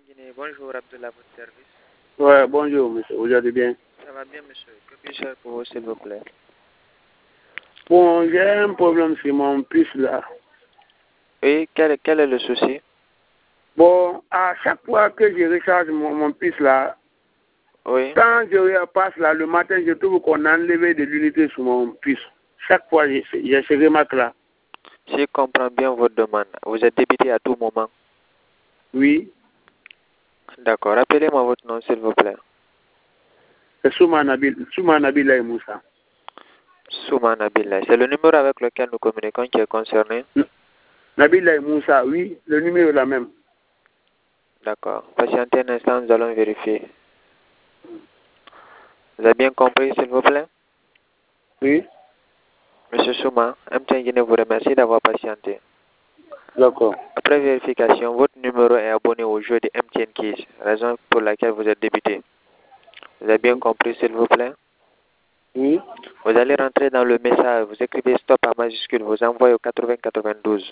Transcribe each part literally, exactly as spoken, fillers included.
Guinée. Bonjour Abdullah, votre service. Ouais, bonjour monsieur, vous allez bien? Ça va bien monsieur. Que puis-je faire pour vous s'il vous plaît? Bon, j'ai un problème sur mon puce là. Oui, quel, quel est le souci? Bon, à chaque fois que je recharge mon, mon puce là, Oui. quand je repasse là le matin, je trouve qu'on a enlevé de l'unité sur mon puce. Chaque fois, j'ai ce remarque là. Si je comprends bien votre demande, vous êtes débité à tout moment? Oui. D'accord. Rappelez-moi votre nom s'il vous plaît. C'est Souma Nabil, Souma Nabila Moussa. Souma Nabila. C'est le numéro avec lequel nous communiquons qui est concerné? Nabila Moussa, oui, le numéro est la même. D'accord. Patientez un instant, nous allons vérifier. Vous avez bien compris s'il vous plaît? Oui. Monsieur Souma, M T N Guinée vous remercie d'avoir patienté. D'accord. Après vérification, votre numéro est abonné au jeu de M T N Keys, raison pour laquelle vous êtes débité. Vous avez bien compris, s'il vous plaît? Oui. Vous allez rentrer dans le message, vous écrivez stop en majuscule, vous envoyez au quatre-vingts quatre-vingt-douze.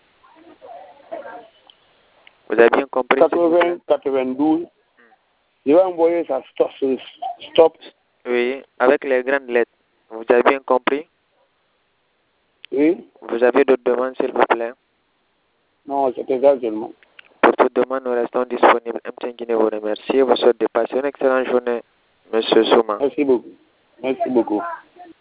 Vous avez bien compris? quatre-vingts quatre-vingt-douze. Je vais envoyer ça stop. Stop. Oui, avec les grandes lettres. Vous avez bien compris? Oui. Vous avez d'autres demandes, s'il vous plaît? Non, c'était ça seulement. Pour toute demande, nous restons disponibles. M T N Guinée vous remercie. Vous souhaite de passer une excellente journée, Monsieur Souma. Merci beaucoup. Merci beaucoup.